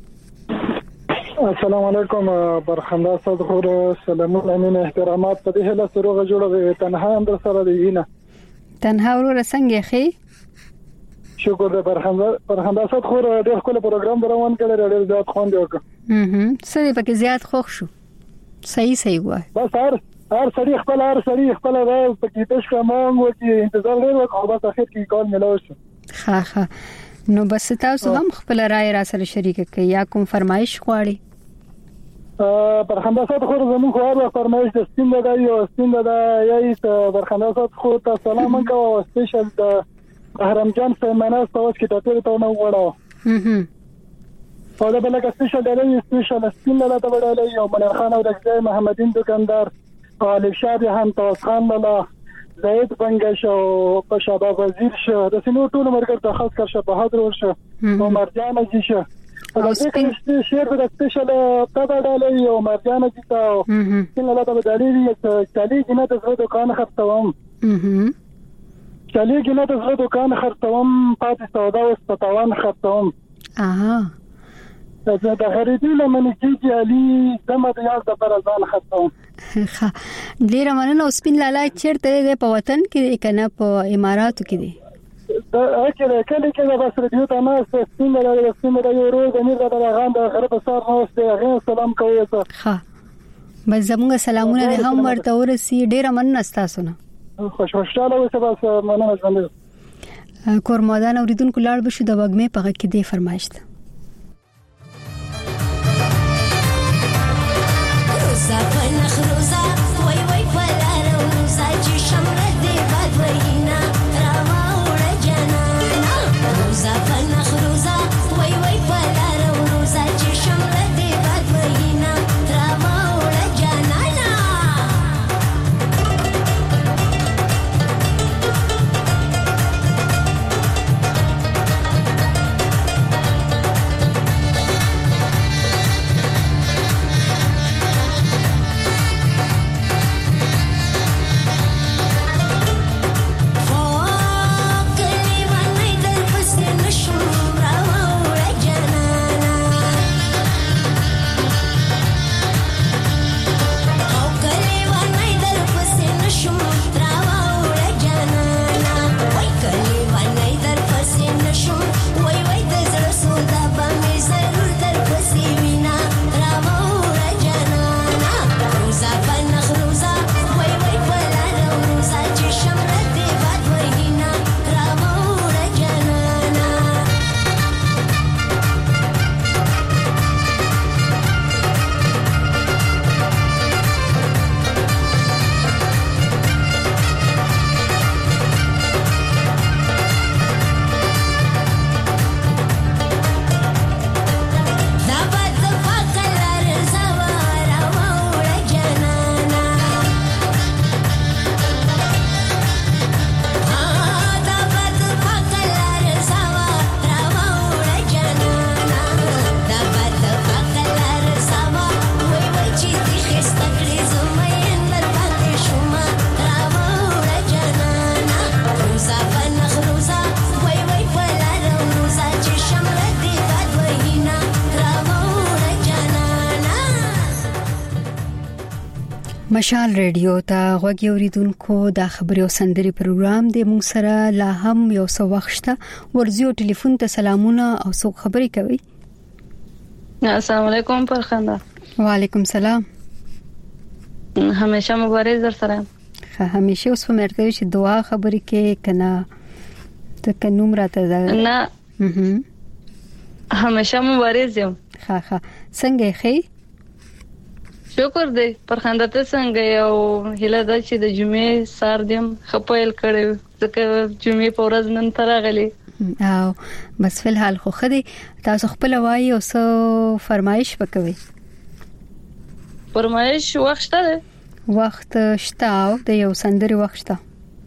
السلام علیکم برخنده صد خور سلامونه امین احترامات په دې له سروغه جوړه تنها هم در سره دی نه تنها ورور څنګه خي شکر دې برخنده صد خور ډېر خپل پروګرام روان کړی ډېر زیات خوند وکړ. سړي پکې زیات خوښ شو. صحیح وای بس هر سړي خپل راز پکې پېښ کوم چې انتظار لري او بس اخر کې کال ملو شو. ها نو بس تاسو هم خپل رائے را سره شریک کړئ یا کوم فرمایش غواړئ. برخنداسات خو زمون خو هر فرمایش د سپین د یو سپین د یای برخنداسات خو ته سلام کوم او سپیشل د بهرام جان سیمانه تاسو کې ته نو وړاو او دا بل کې سپیشل د سپیشل سپین د ته وړاله یو منیر خان او د محمدین دکاندار او علي شاه هم تاسو خان الله زید بنگش او شباب وزیر شه د سينو ټول مرګ ته خاص کر شه بهادر ورشه او مرجان جي شه او دغه شعر د سپیشل تابع ډالۍ او مرجان جي ته څنګه لا تابع ډالۍ چالي جنہ د زړه دکان خرڅوم چالي جنہ د زړه دکان خرڅوم پاتې سودا او ستوان خرڅوم زه د خریدي لمن کیږي علي زما د یاد د پرځان خرڅوم. ډیر مننه او سپین لالا چیرته دی په وطن کې کنه په اماراتو کې دی دا کله کله بس ریډیو ته ما سپین لالا یو روز نه دا غان د غرب سره نوسته غن سلام کوي ته بس زموږ سلامونه هم ورته ورسي ډیر مننه تاسو نه خوشاله اوسه بس مننه ژوند کورمادان اوریدونکو لاړ بشو د وګمې په کې دی فرمایش ده روزا فنخ روزا وای وای فلا روزا چې شمره دې مشال ریډیو ته غوږی اوریدونکو د خبري او سندري پروګرام د مون سره لا هم یو څو وخت ورزيو ټلیفون ته سلامونه او څو خبري کوي. السلام علیکم فرخنده. وعلیکم سلام. همیشه مبارز در سره. همیشه اوس په مرته چې دعا خبري کې کنه ته کنوم راته ده نه همیشه مبارز یم. ها څنګه خې شکر دی پرخنده ته څنګه یو هله د چې د جمعې سار دیم خپل کړو ځکه جمعې په ورځ نن ترغلی او بس فل حال خو خدي تاسو خپل وای او څو فرمایش وکوي. فرمایش وخت شته د یو سندري وخت شته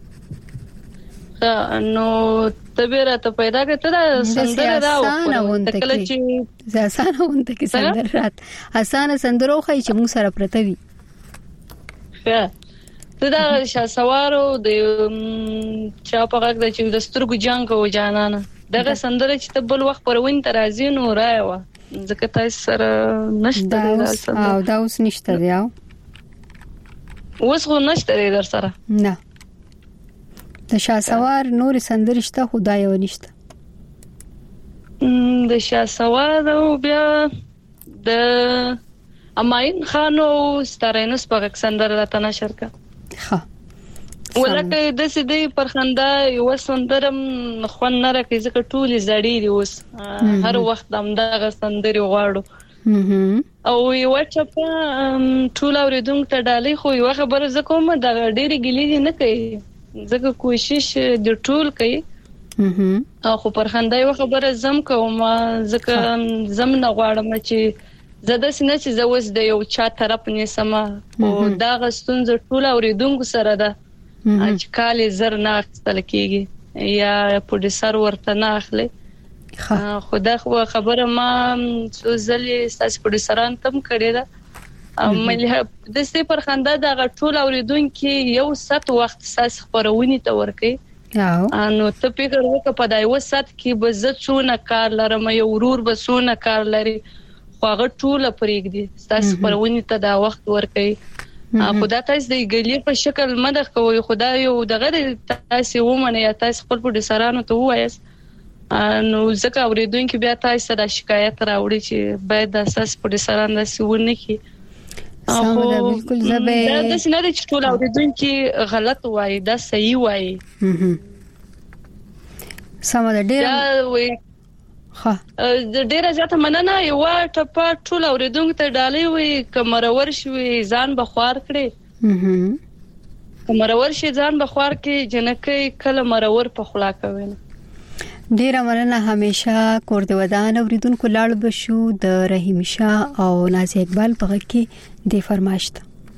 نو تبیره ته پیدا کړه ته سندره راو کله چې ځاسانه وونته کې سندره رات اسانه سندرو خای چې موږ سره پرته وي ته دا شاسوارو د چا په غږ د چې د سترګو جنگ او جانانه دغه سندره چې ته بل وخت پروین ترازی نو راو ځکه تاسو سره نشته او دا اوس نشته دی اوس خو نشته در سره نه د شاسوار نور سندرشته خدای و نشته د شاسوار او بیا د اماین خانو ستارینس په سندر راته نشر کا ها ولکه د سیدی پرخنده یو سندرم خون نه راکې ځکه ټولې زړې دي اوس هر وخت دغه سندري غواړو او یو چپه ټول اوریدونکو ته ډالۍ خو یو خبره زکوم د ډېری ګلې نه کوي ځکه کوشش د ټول کوي او خو پرخنده یو خبره زم کوم ځکه زم نه غواړم چې زده سینه چې زوس د یو چا طرف نه سما او دا غستون ز ټول اوریدونکو سره ده چې کال زر نه اخستل کیږي یا پروډوسر ورته نه اخلي خدا خو خبره ما سوزلې ساس پروډوسران تم کړی ده مله د سې پرخنده د ټول اوریدونکو یو ست وخت ساس خبرونی ته ورکي نو ته فکر وکړه په دایو ست کې به زه څونه کار لرم یو ورور به څونه کار لري خو هغه ټول پرېږدي ساس خبرونی ته دا وخت ورکي خدا تاسو د ګلې په شکل مدح کوي خدای یو دغه تاسو ومنه یا تاسو خپل پروډوسرانو ته وایي نو ځکه اوریدونکو بیا تاسو د شکایت راوړي چې باید د اساس پروډوسران داسې ونه کی سمه بالکل زبې دا څنګه د ټول اوریدونکو غلط وایي دا صحیح وایي سمه ده ډیر ها د ډیره ځاته مننه یو ټپه ټول اوریدونکو ته ډالۍ وي کمرور شوي ځان بخوار کړي کمرور شي ځان بخوار کې جنکې کله مرور په خلا کوي ډیر مننه همیشه کور دی ودان اوریدونکو لاړ بشو د رحیم شاه او نازي اقبال په کې د فرمایشت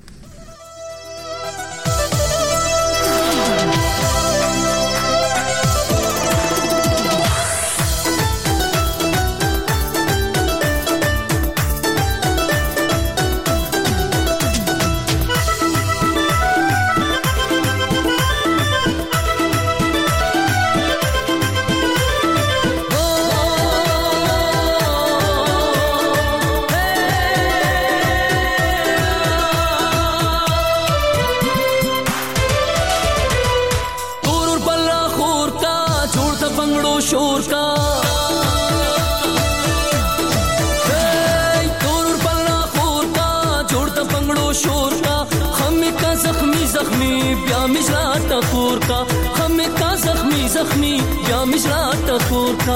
زخمی یا مشرات خور کا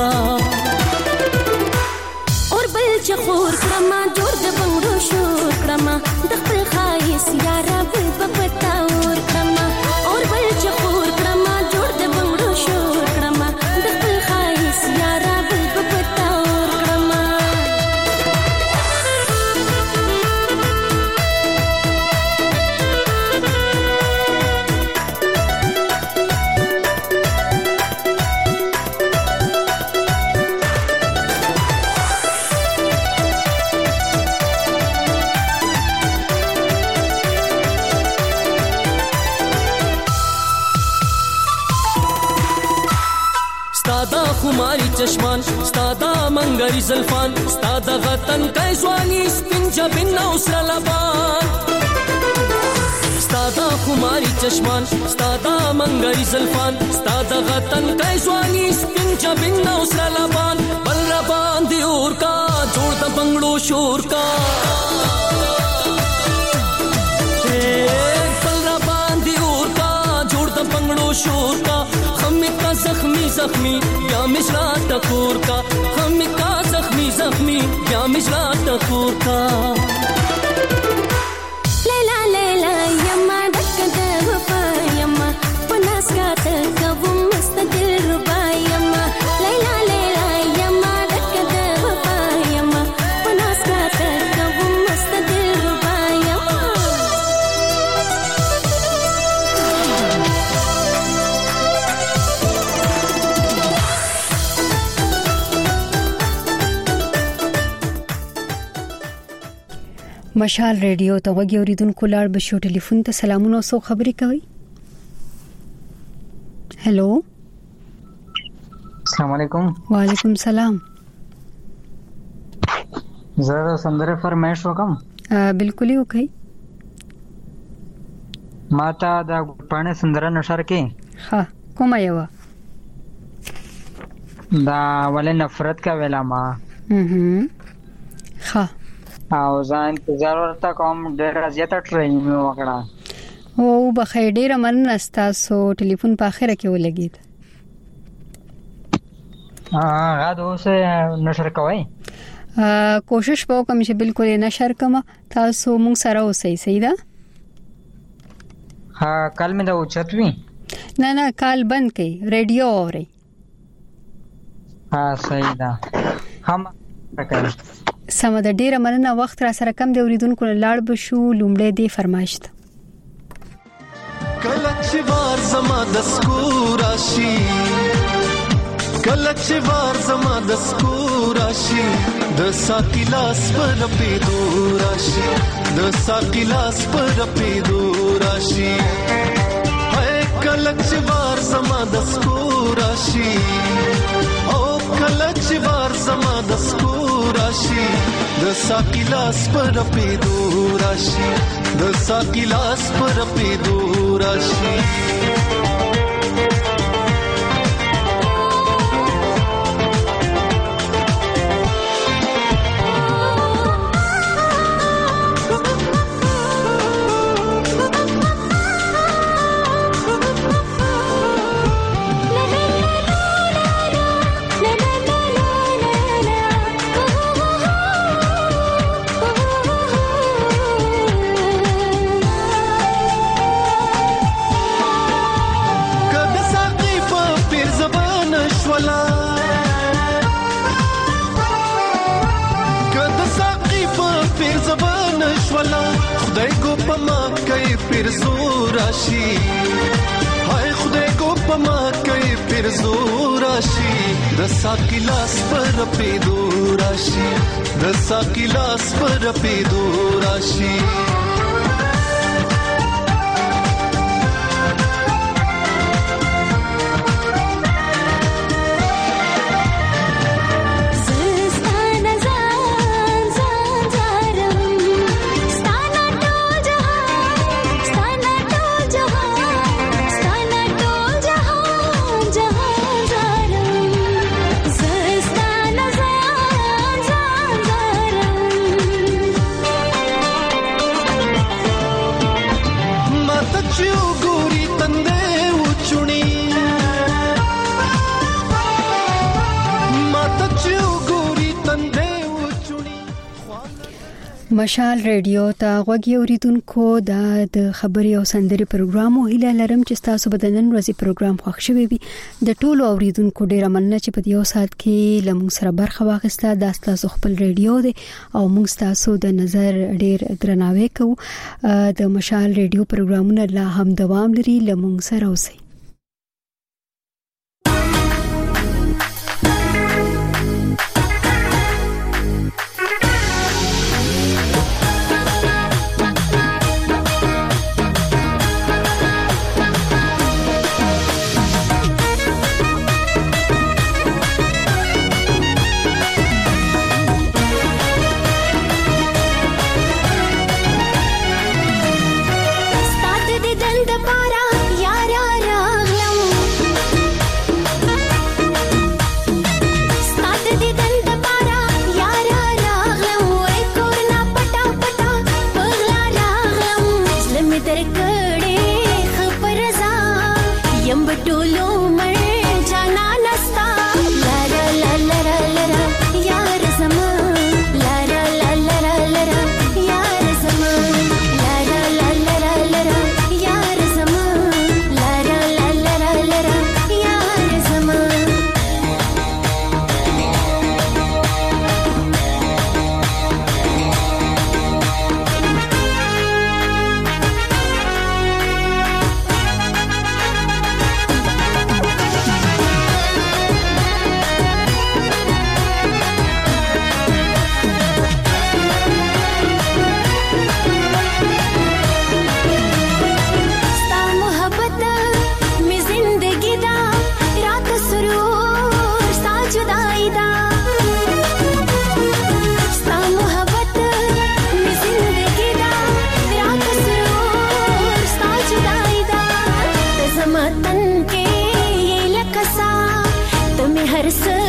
اور بل چخور کرما جوړ د بنګړو شور کرما د خپل خایس یارا بل پپتا اور کرما اور بل چخور کرما جوړ د بنګړو شور کرما د خپل خایس یارا بل پپتا اور کرما خماری چشمان ستادا منګری زلفان ستادا غتن کای ځواني سپین جبین او سره لبان ستادا خماري چشمان ستادا منګري زلفان ستادا غتن کای ځواني سپین چبین او سره لبان بل را باندې اور کا جوړ د بنگړو شور کا بل را باندې اور کا جوړ د بنگړو شور کا هم کا زخمی زخمی یا مشرا ټکور کا هم کا زخمی زخمی یا مشرا ټکور کا لیلا لیلا یما ډک د وفا یما پناس کا ته کوم مستدل ربا یما لیلا لیلا یما ډک د وفا یما پناس کا ته کوم مستدل ربا یما مشال ریډیو ته وګورئ اوریدونکو لاړ بشو ټلیفون ته سلامونه او خبرې کوي. هلو السلام علیکم. وعلیکم السلام. زه سندره فرمایش وکم. بالکل یو کوي. ماته دا پانه سندره نشر کې. ها کومه یو؟ دا ولې نفرت کا ویلا ما. ها او ځان انتظار ورته کوم ډېر زیاته ټریننګ مې وکړه. او بخیر ډېر مننه تاسو ټلیفون په اخره کې ولګید. غاډ اوسه نشر کوي. کوشش وکم چې بالکل نشر کما تاسو مونږ سره اوسئ. صحیح ده؟ ها کال مې دا اوچتوي. نه کال بند کړئ ریډیو اورئ. ها صحیح ده. هم راکړئ. سم د ډیره مننه وخت را سره کم دی اوریدونکو لاړ بشو لومړی دی فرمایش ته. کلچ وار زما د سکوراشي کلچ وار زما د سکوراشي د ساکلاس پر پیدوراشي د ساکلاس پر پیدوراشي هاي کلچ وار زما د سکوراشي او کلچ وار زما د سکوراشي د ساکلاس پر پیدوراشي د ساکلاس پر پیدوراشي خدای کو پما کوي پیر زوراشي هاي خدای کو پما کوي پیر زوراشي د ساکلاس پر پیدوراشي د ساکلاس پر پیدوراشي مشال ریډیو ته غوږی اوریدونکو د خبري او سندري پروګرام او هیله لرم چې تاسو به د نن ورځې پروګرام خوښ شوي وي. د ټولو اوریدونکو ډیره مننه چې په یو ساعت کې لمون سره برخه واخیسته. دا تاسو خپل ریډیو دی او موږ تاسو د نظر ډیر درناوی کوو. د مشال ریډیو پروګرامونه لا هم دوام لري. لمون سره اوسئ. Start टोलो मर जाना नस्ता लारा ला लरा लरा यार समा लारा ला लरा लरा यार समा लारा ला लरा लरा यार समा लारा ला लरा लरा यार समा हर